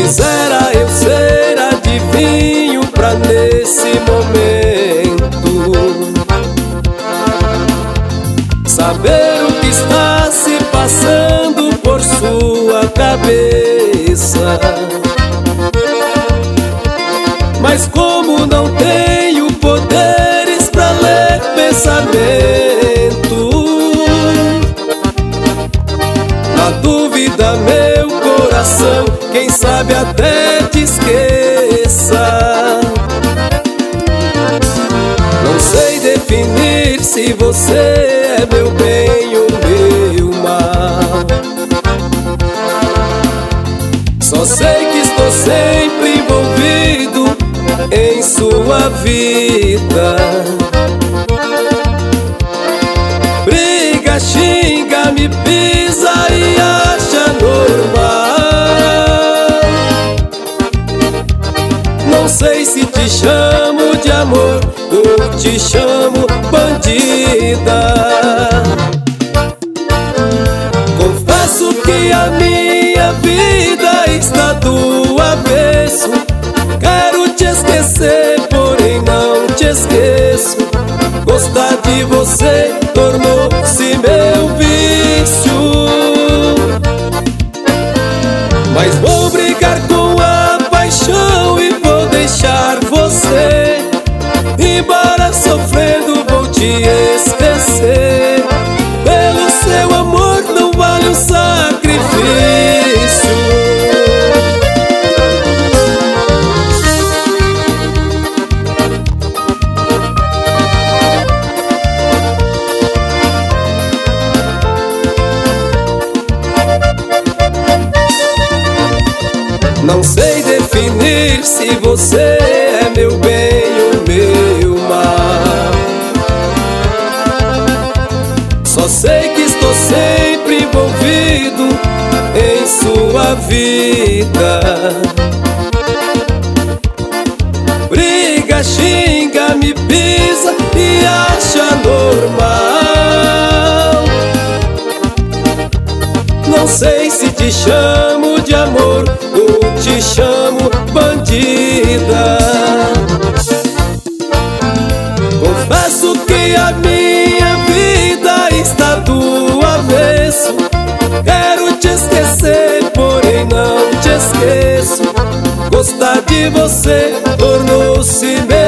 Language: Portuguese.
Quisera eu ser adivinho pra nesse momento saber o que está se passando por sua cabeça. Mas como não tenho poderes pra ler pensamento, na dúvida meu coração, quem sabe até te esqueça. Não sei definir se você é meu bem ou meu mal. Só sei que estou sempre envolvido em sua vida. Briga, xinga, me pisa e acha normal. Não sei se te chamo de amor ou te chamo bandida. Confesso que a minha vida está do avesso. Quero te esquecer, porém não te esqueço. Gostar de você tornou-se meu vício. Mas vou brigar com a paixão e vou deixar você. Embora sofrendo vou te esquecer. Pelo seu amor não vale um sacrifício. Não sei definir se você é meu bem ou meu mal. Só sei que estou sempre envolvido em sua vida. Briga, xinga, me pisa e acha normal. Não sei se te chamo de amor ou te chamo bandida. Confesso que a minha vida está do avesso. Quero te esquecer, porém não te esqueço. Gostar de você tornou-se meu